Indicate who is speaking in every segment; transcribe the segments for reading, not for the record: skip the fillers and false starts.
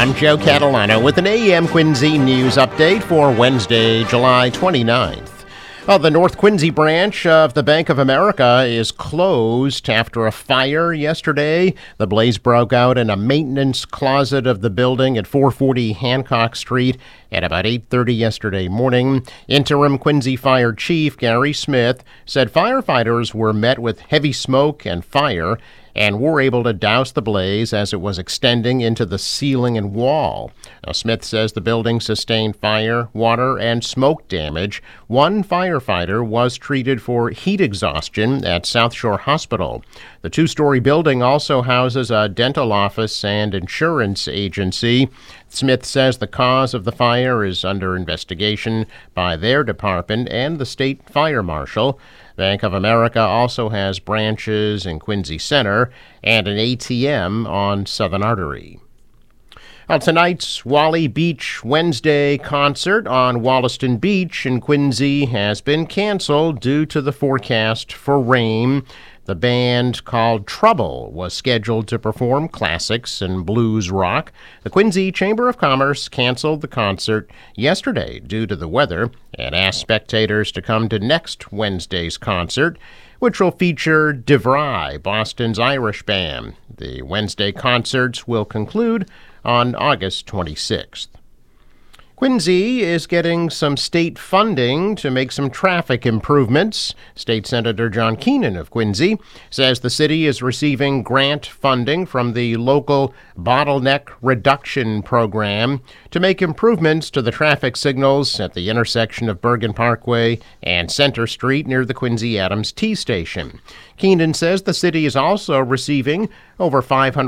Speaker 1: I'm Joe Catalano with an AM Quincy news update for Wednesday, July 29th. The North Quincy branch of the Bank of America is closed after a fire yesterday. The blaze broke out in a maintenance closet of the building at 440 Hancock Street at about 8:30 yesterday morning. Interim Quincy Fire Chief Gary Smith said firefighters were met with heavy smoke and fire and were able to douse the blaze as it was extending into the ceiling and wall. Now, Smith says the building sustained fire, water, and smoke damage. One firefighter was treated for heat exhaustion at South Shore Hospital. The two-story building also houses a dental office and insurance agency. Smith says the cause of the fire is under investigation by their department and the state fire marshal. Bank of America also has branches in Quincy Center and an ATM on Southern Artery. Tonight's Wally Beach Wednesday concert on Wollaston Beach in Quincy has been canceled due to the forecast for rain. The band called Trouble was scheduled to perform classics and blues rock. The Quincy Chamber of Commerce canceled the concert yesterday due to the weather and asked spectators to come to next Wednesday's concert, which will feature DeVry, Boston's Irish band. The Wednesday concerts will conclude on August 26th. Quincy is getting some state funding to make some traffic improvements. State Senator John Keenan of Quincy says the city is receiving grant funding from the local bottleneck reduction program to make improvements to the traffic signals at the intersection of Bergen Parkway and Center Street near the Quincy Adams T Station. Keenan says the city is also receiving over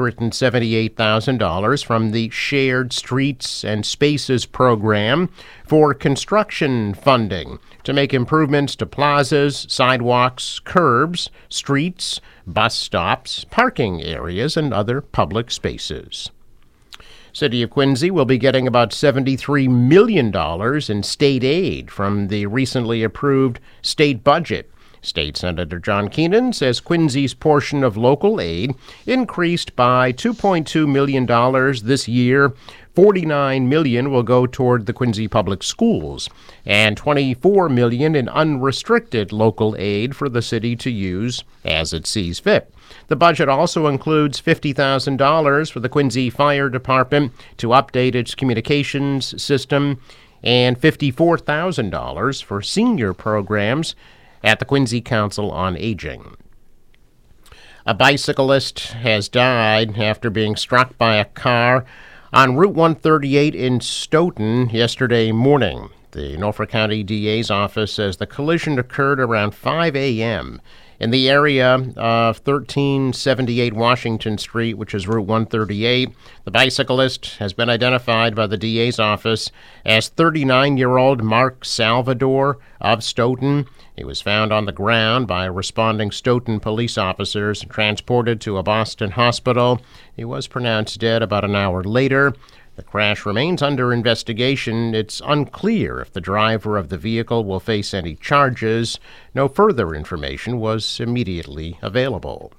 Speaker 1: $578,000 from the Shared Streets and Spaces program for construction funding to make improvements to plazas, sidewalks, curbs, streets, bus stops, parking areas, and other public spaces. City of Quincy will be getting about $73 million in state aid from the recently approved state budget. State Senator John Keenan says Quincy's portion of local aid increased by $2.2 million this year. $49 million will go toward the Quincy Public Schools and $24 million in unrestricted local aid for the city to use as it sees fit. The budget also includes $50,000 for the Quincy Fire Department to update its communications system and $54,000 for senior programs at the Quincy Council on Aging. A bicyclist has died after being struck by a car on Route 138 in Stoughton yesterday morning. The Norfolk County DA's office says the collision occurred around 5 a.m. in the area of 1378 Washington Street, which is Route 138. The bicyclist has been identified by the DA's office as 39-year-old Mark Salvador of Stoughton. He was found on the ground by responding Stoughton police officers and transported to a Boston hospital. He was pronounced dead about an hour later. The crash remains under investigation. It's unclear if the driver of the vehicle will face any charges. No further information was immediately available.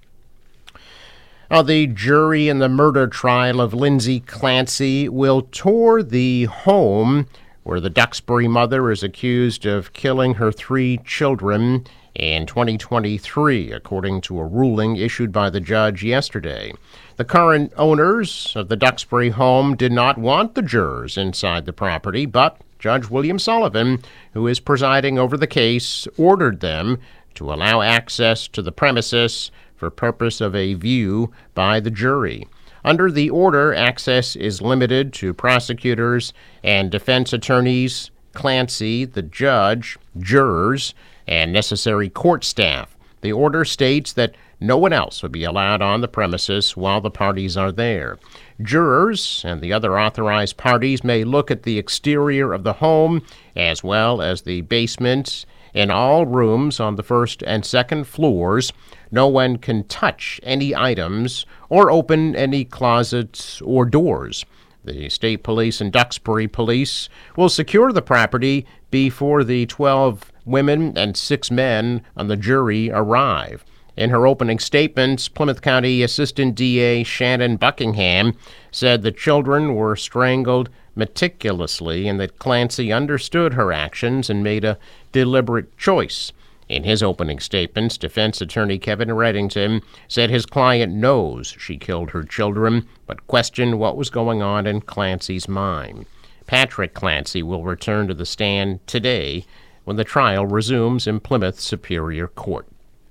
Speaker 1: The jury in the murder trial of Lindsay Clancy will tour the home where the Duxbury mother is accused of killing her 3 children in 2023, according to a ruling issued by the judge yesterday. The current owners of the Duxbury home did not want the jurors inside the property, but Judge William Sullivan, who is presiding over the case, ordered them to allow access to the premises for purpose of a view by the jury. Under the order, access is limited to prosecutors and defense attorneys, Clancy, the judge, jurors, and necessary court staff. The order states that no one else will be allowed on the premises while the parties are there. Jurors and the other authorized parties may look at the exterior of the home as well as the basement and all rooms on the first and second floors. No one can touch any items or open any closets or doors. The state police and Duxbury police will secure the property before the 12 women and 6 men on the jury arrive. In her opening statements, Plymouth County Assistant DA Shannon Buckingham said the children were strangled meticulously and that Clancy understood her actions and made a deliberate choice. In his opening statements, defense attorney Kevin Reddington said his client knows she killed her children, but questioned what was going on in Clancy's mind. Patrick Clancy will return to the stand today when the trial resumes in Plymouth Superior Court.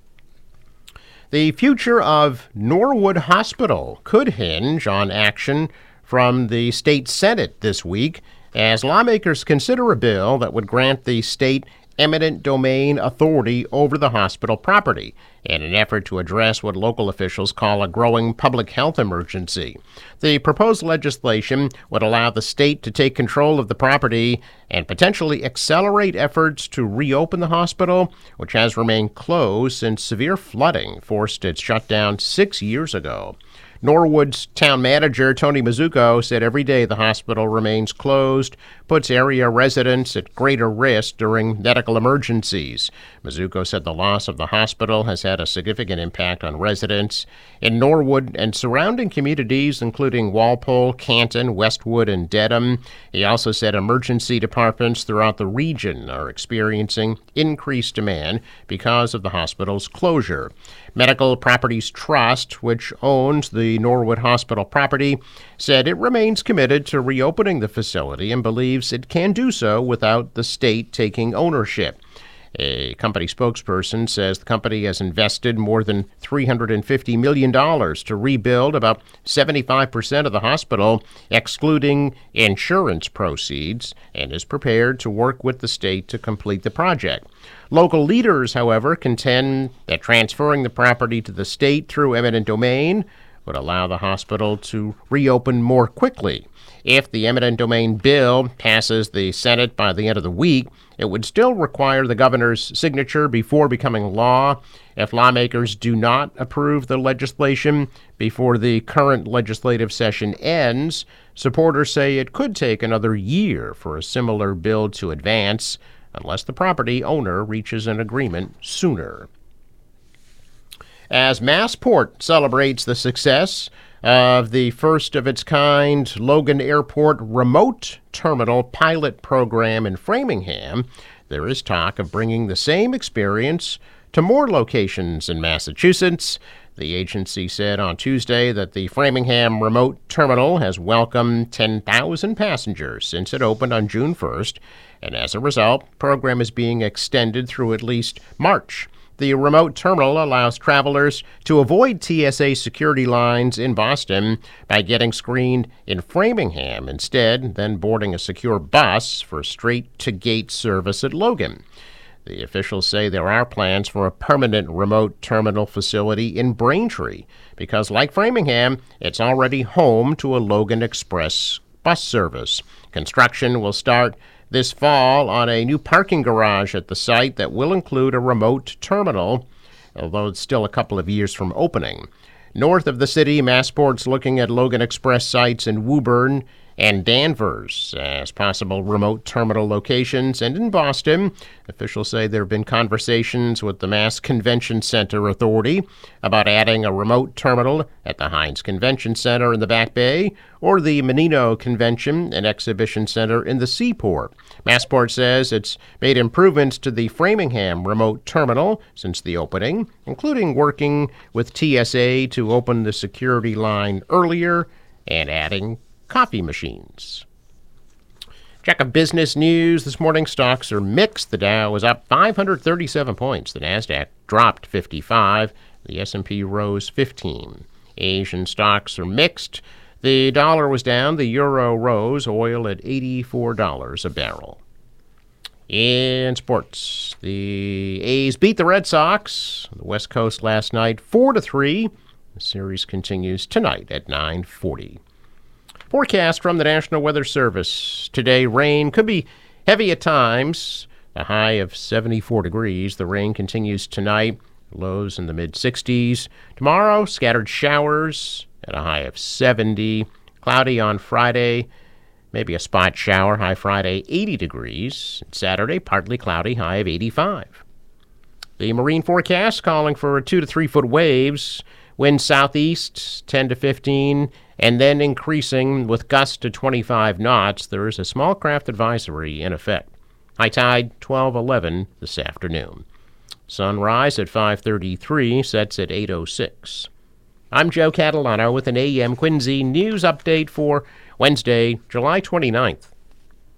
Speaker 1: The future of Norwood Hospital could hinge on action from the state Senate this week as lawmakers consider a bill that would grant the state eminent domain authority over the hospital property in an effort to address what local officials call a growing public health emergency. The proposed legislation would allow the state to take control of the property and potentially accelerate efforts to reopen the hospital, which has remained closed since severe flooding forced its shutdown 6 years ago. Norwood's town manager, Tony Mazzucco, said every day the hospital remains closed puts area residents at greater risk during medical emergencies. Mazzucco said the loss of the hospital has had a significant impact on residents in Norwood and surrounding communities, including Walpole, Canton, Westwood, and Dedham. He also said emergency departments throughout the region are experiencing increased demand because of the hospital's closure. Medical Properties Trust, which owns the Norwood Hospital property, said it remains committed to reopening the facility and believes it can do so without the state taking ownership. A company spokesperson says the company has invested more than $350 million to rebuild about 75% of the hospital, excluding insurance proceeds, and is prepared to work with the state to complete the project. Local leaders, however, contend that transferring the property to the state through eminent domain would allow the hospital to reopen more quickly. If the eminent domain bill passes the Senate by the end of the week, it would still require the governor's signature before becoming law. If lawmakers do not approve the legislation before the current legislative session ends, supporters say it could take another year for a similar bill to advance, unless the property owner reaches an agreement sooner. As Massport celebrates the success of the first of its kind Logan Airport remote terminal pilot program in Framingham, there is talk of bringing the same experience to more locations in Massachusetts. The agency said on Tuesday that the Framingham remote terminal has welcomed 10,000 passengers since it opened on June 1st, and as a result, the program is being extended through at least March. The remote terminal allows travelers to avoid TSA security lines in Boston by getting screened in Framingham instead, then boarding a secure bus for straight-to-gate service at Logan. The officials say there are plans for a permanent remote terminal facility in Braintree because, like Framingham, it's already home to a Logan Express bus service. Construction will start this fall on a new parking garage at the site that will include a remote terminal, although it's still a couple of years from opening. North of the city, Massport's looking at Logan Express sites in Woburn and Danvers as possible remote terminal locations. And in Boston, officials say there have been conversations with the Mass Convention Center Authority about adding a remote terminal at the Heinz Convention Center in the Back Bay or the Menino Convention and Exhibition Center in the Seaport. Massport says it's made improvements to the Framingham remote terminal since the opening, including working with TSA to open the security line earlier and adding coffee machines. Check of business news this morning. Stocks are mixed. The Dow was up 537 points. The Nasdaq dropped 55. The S&P rose 15. Asian stocks are mixed. The dollar was down. The euro rose. Oil at $84 a barrel. In sports, the A's beat the Red Sox on the West Coast last night 4-3. The series continues tonight at 9:40. Forecast from the National Weather Service. Today, rain could be heavy at times, a high of 74 degrees. The rain continues tonight, lows in the mid-60s. Tomorrow, scattered showers at a high of 70. Cloudy on Friday, maybe a spot shower, high Friday, 80 degrees. Saturday, partly cloudy, high of 85. The marine forecast calling for 2 to 3 foot waves, wind southeast 10 to 15, and then increasing with gusts to 25 knots. There is a small craft advisory in effect. High tide 12:11 this afternoon. Sunrise at 5:33, sets at 8:06. I'm Joe Catalano with an AM Quincy news update for Wednesday, July 29th.